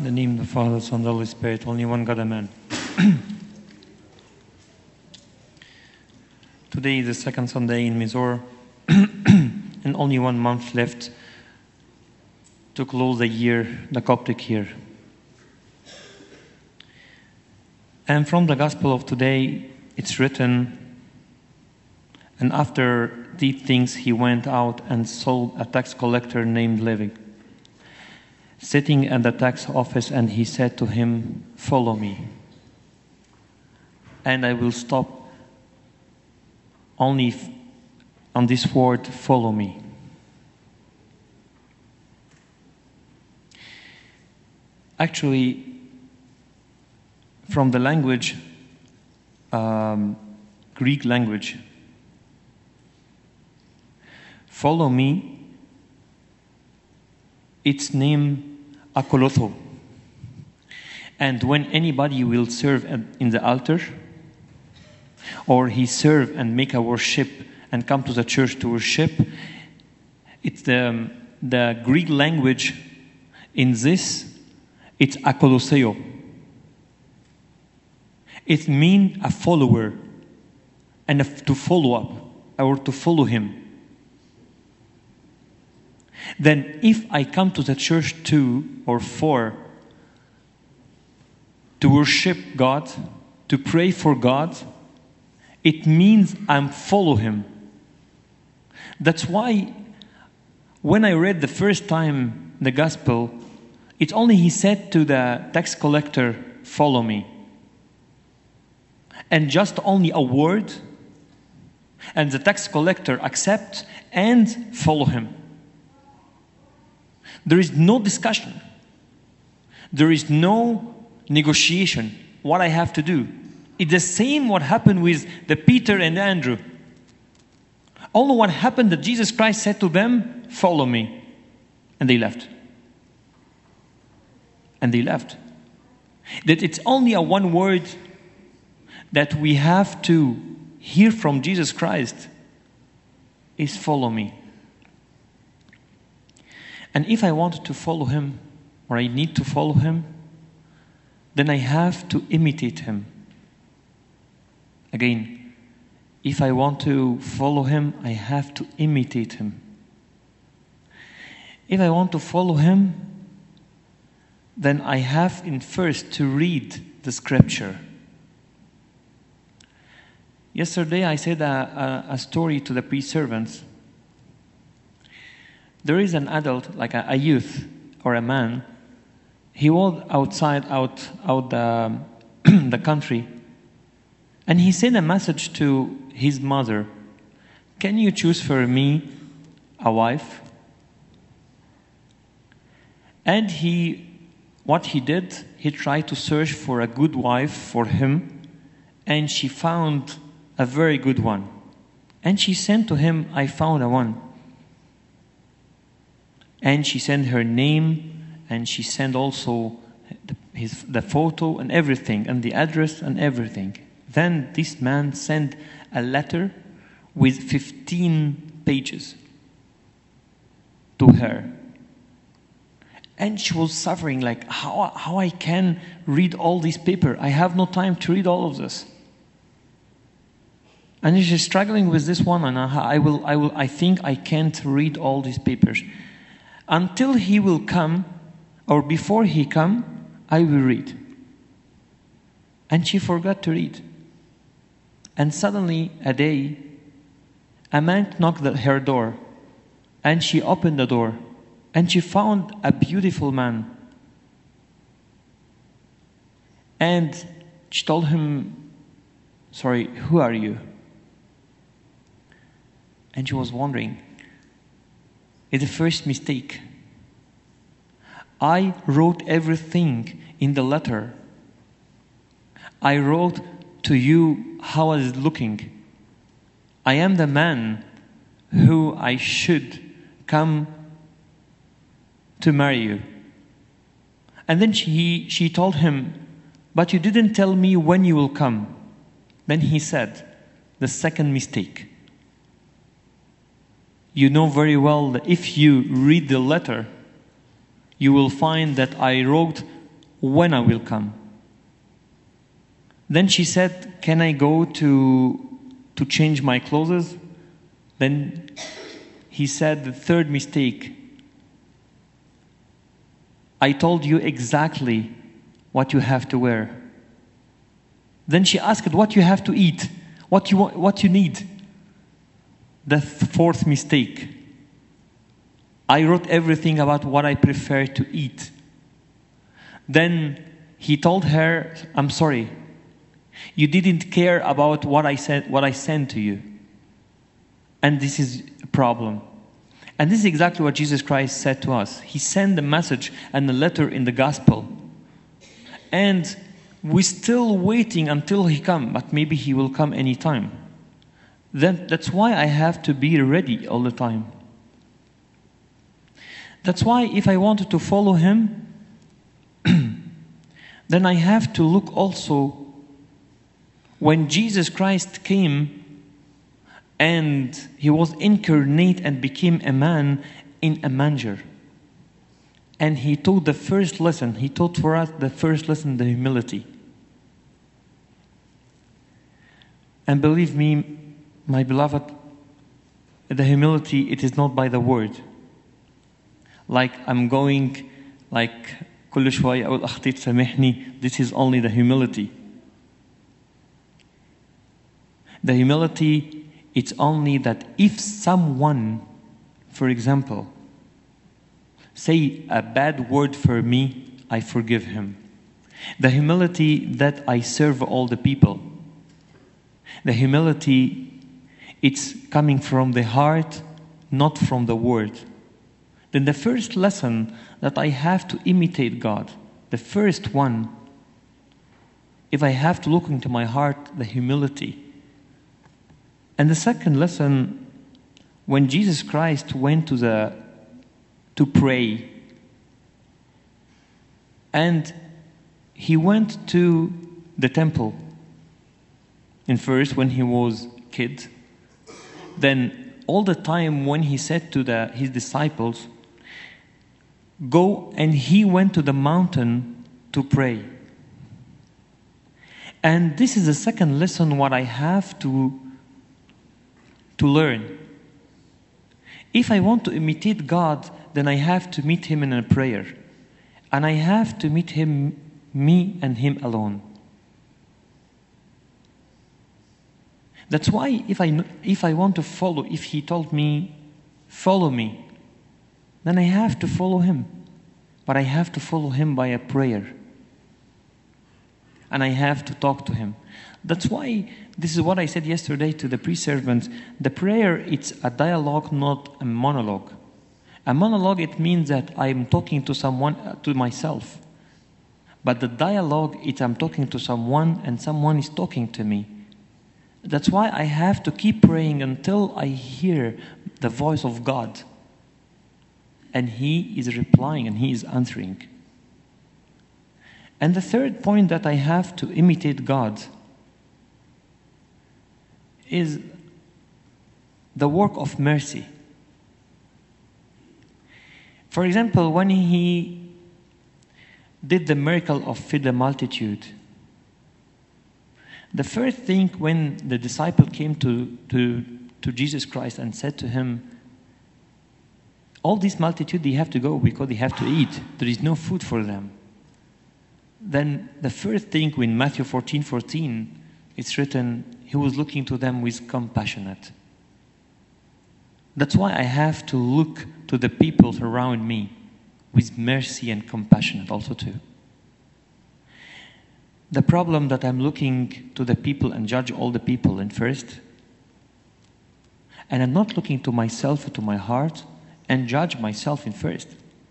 In the name of the Father, Son, and the Holy Spirit, only one God, Amen. Today is the second Sunday in Mysore, and only 1 month left to close the year, the Coptic year. And from the Gospel of today, it's written, and after these things he went out and saw a tax collector named Levi, sitting at the tax office, and he said to him, "Follow me." And I will stop only on this word, "follow me." Actually, from the language, Greek language, follow me, its name akolotho. And when anybody will serve in the altar, or he serve and make a worship and come to the church to worship, it's the Greek language in this, it's akoloseo. It means a follower and to follow up or to follow him. Then if I come to the church 2 or 4 to worship God, to pray for God, it means I'm follow him. That's why when I read the first time the gospel, it only he said to the tax collector, "Follow me." And just only a word, and the tax collector accept and follow him. There is no discussion. There is no negotiation. What I have to do. It's the same what happened with the Peter and Andrew. Only what happened that Jesus Christ said to them, "Follow me." And they left. And they left. That it's only a one word that we have to hear from Jesus Christ is "follow me." And if I want to follow him, or I need to follow him, then I have to imitate him. Again, if I want to follow him, I have to imitate him. If I want to follow him, then I have in first to read the scripture. Yesterday I said a story to the pre-servants. There is an adult, like a youth or a man. He was outside, out the country, and he sent a message to his mother. "Can you choose for me a wife?" And what he did, he tried to search for a good wife for him, and she found a very good one. And she sent to him, "I found a one." And she sent her name, and she sent also the photo and everything, and the address and everything. Then this man sent a letter with 15 pages to her. And she was suffering, like, how I can read all this paper? I have no time to read all of this. And she's struggling with this one, and I think I can't read all these papers. Until he will come, or before he come, I will read. And she forgot to read. And suddenly, a day, a man knocked at her door, and she opened the door, and she found a beautiful man. And she told him, "Sorry, who are you?" And she was wondering, it's the first mistake. I wrote everything in the letter. I wrote to you how I was looking. I am the man who I should come to marry you. And then she told him, "But you didn't tell me when you will come." Then he said, the second mistake. You know very well that if you read the letter, you will find that I wrote when I will come. Then she said, can I go to change my clothes? Then he said, the third mistake. I told you exactly what you have to wear. Then she asked what you have to eat, what you need. The fourth mistake. I wrote everything about what I prefer to eat. Then he told her, I'm sorry. You didn't care about what I sent to you. And this is a problem. And this is exactly what Jesus Christ said to us. He sent the message and the letter in the gospel. And we're still waiting until he comes, but maybe he will come anytime. That's why I have to be ready all the time. That's why if I wanted to follow him, then I have to look also when Jesus Christ came and he was incarnate and became a man in a manger. And he taught the first lesson. He taught for us the first lesson, the humility. And believe me, my beloved, the humility, it is not by the word. Like I'm going, like كل شوية أقول أخطيت سامحني. This is only the humility. The humility, it's only that if someone, for example, say a bad word for me, I forgive him. The humility that I serve all the people. The humility, it's coming from the heart, not from the word. Then the first lesson that I have to imitate God, the first one, if I have to look into my heart, the humility. And the second lesson, when Jesus Christ went to pray, and he went to the temple. In first, when he was a kid, then all the time when he said to his disciples, go, and he went to the mountain to pray. And this is the second lesson what I have to learn. If I want to imitate God, then I have to meet him in a prayer. And I have to meet him, me and him alone. That's why if I want to follow, if he told me, follow me, then I have to follow him. But I have to follow him by a prayer. And I have to talk to him. That's why, this is what I said yesterday to the pre-servants. The prayer, it's a dialogue, not a monologue. A monologue, it means that I'm talking to someone, to myself. But the dialogue, it's I'm talking to someone and someone is talking to me. That's why I have to keep praying until I hear the voice of God. And he is replying and he is answering. And the third point that I have to imitate God is the work of mercy. For example, when he did the miracle of feed the multitude, the first thing when the disciple came to Jesus Christ and said to him, all this multitude, they have to go because they have to eat. There is no food for them. Then the first thing in Matthew 14:14, it's written, he was looking to them with compassionate. That's why I have to look to the people around me with mercy and compassionate also too. The problem that I'm looking to the people and judge all the people in first, and I'm not looking to myself or to my heart and judge myself in first.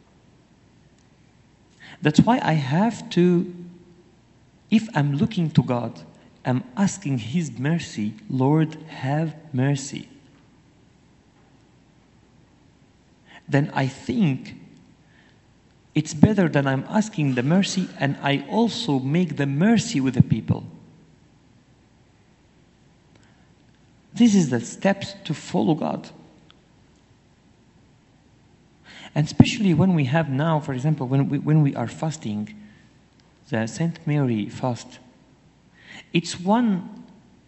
That's why I have to, if I'm looking to God, I'm asking his mercy, Lord, have mercy. Then I think it's better that I'm asking the mercy and I also make the mercy with the people. This is the steps to follow God. And especially when we have now, for example, when we are fasting, the Saint Mary fast, it's one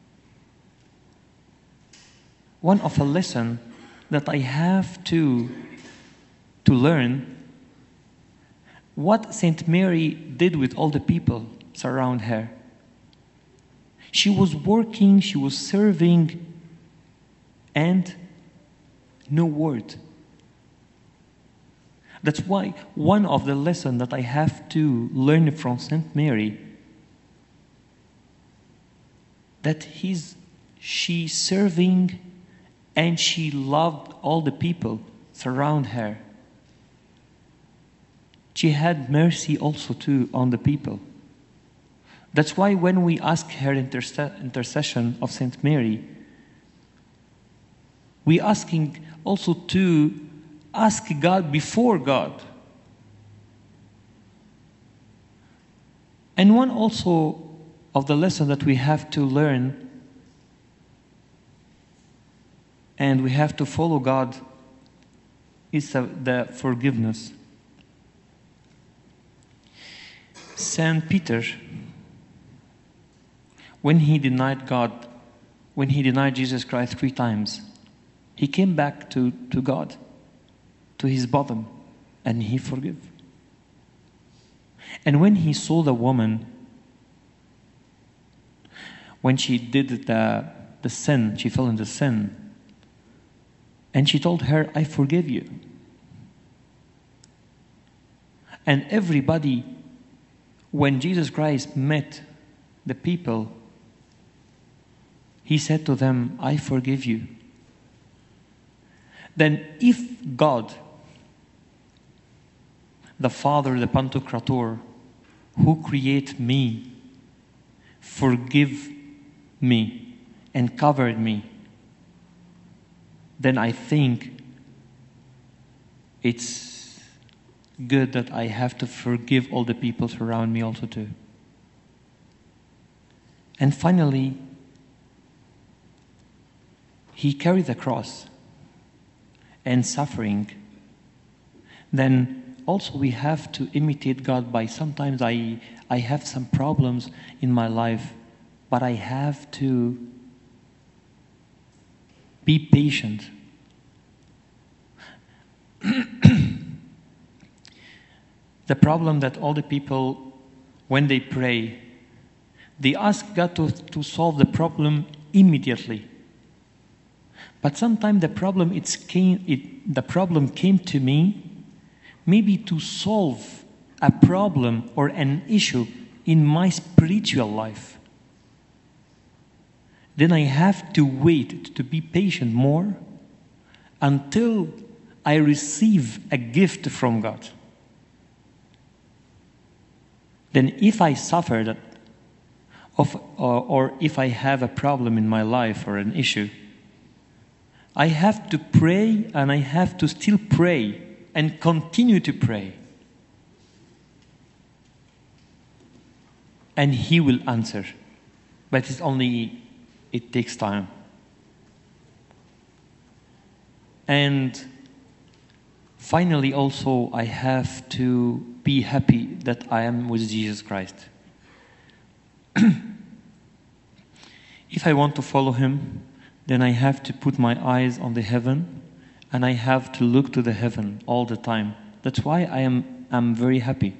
of a lesson that I have to learn what Saint Mary did with all the people surround her. She was working, she was serving, and no word. That's why one of the lessons that I have to learn from Saint Mary, that she serving and she loved all the people surround her. She had mercy also too on the people. That's why when we ask her intercession of Saint Mary, we asking also to ask God before God. And one also of the lesson that we have to learn and we have to follow God is the forgiveness. Saint Peter, when he denied God, when he denied Jesus Christ 3 times, he came back to God, to his bottom, and he forgave. And when he saw the woman, when she did the sin, she fell into sin, and she told her, I forgive you. And everybody, when Jesus Christ met the people, he said to them, I forgive you. Then if God, the Father, the Pantocrator, who created me, forgive me and covered me, then I think it's good that I have to forgive all the people around me also too. And finally, he carried the cross and suffering. Then also we have to imitate God by sometimes I have some problems in my life, but I have to be patient. The problem that all the people, when they pray, they ask God to solve the problem immediately. But sometimes the problem came to me maybe to solve a problem or an issue in my spiritual life. Then I have to wait, to be patient more until I receive a gift from God. Then if I suffer that, or if I have a problem in my life or an issue, I have to pray, and I have to still pray and continue to pray. And He will answer. But it takes time. And finally also I have to be happy that I am with Jesus Christ. If I want to follow Him, then I have to put my eyes on the heaven, and I have to look to the heaven all the time. That's why I'm very happy.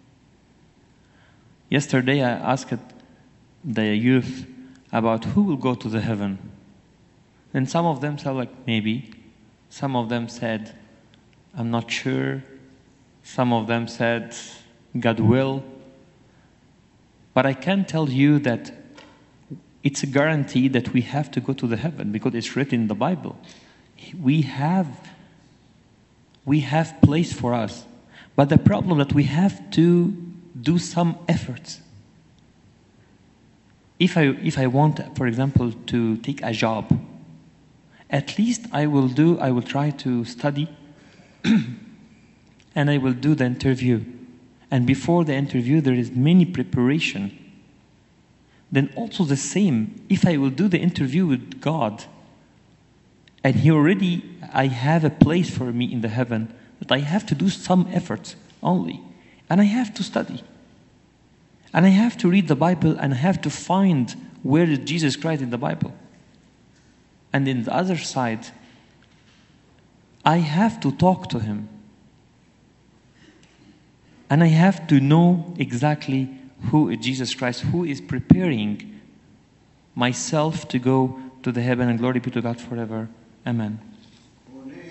Yesterday I asked the youth about who will go to the heaven. And some of them said maybe. Some of them said, I'm not sure. Some of them said, God will. But I can tell you that it's a guarantee that we have to go to the heaven because it's written in the Bible. We have place for us. But the problem that we have to do some efforts. If I want, for example, to take a job, at least I will try to study and I will do the interview. And before the interview, there is many preparation. Then also the same, if I will do the interview with God, and I have a place for me in the heaven, that I have to do some efforts only. And I have to study. And I have to read the Bible and I have to find where is Jesus Christ in the Bible. And in the other side, I have to talk to him. And I have to know exactly who is Jesus Christ, who is preparing myself to go to the heaven, and glory be to God forever. Amen.